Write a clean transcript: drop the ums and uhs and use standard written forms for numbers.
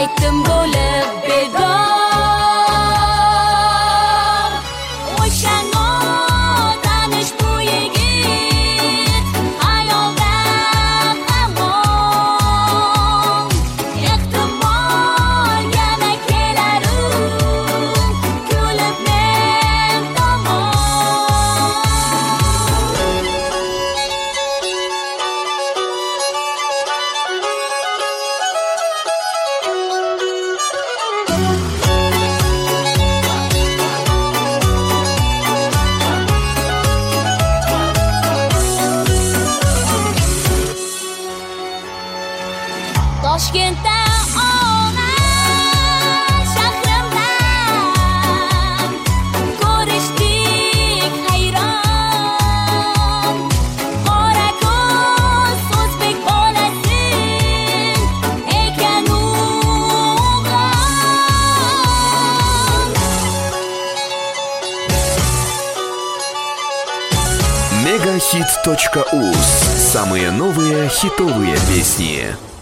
yetim bo'lib bedor. O'sha notanish bu yigit xayolda hamon. Ehtimol yana kelaru kulib men tomon. Toshkentda ona shahrimdan ko'rishdik hayron. Qora ko'z o'zbek bolasi ekan o'g'lon. Megahit.uz. Самые новые хитовые песни.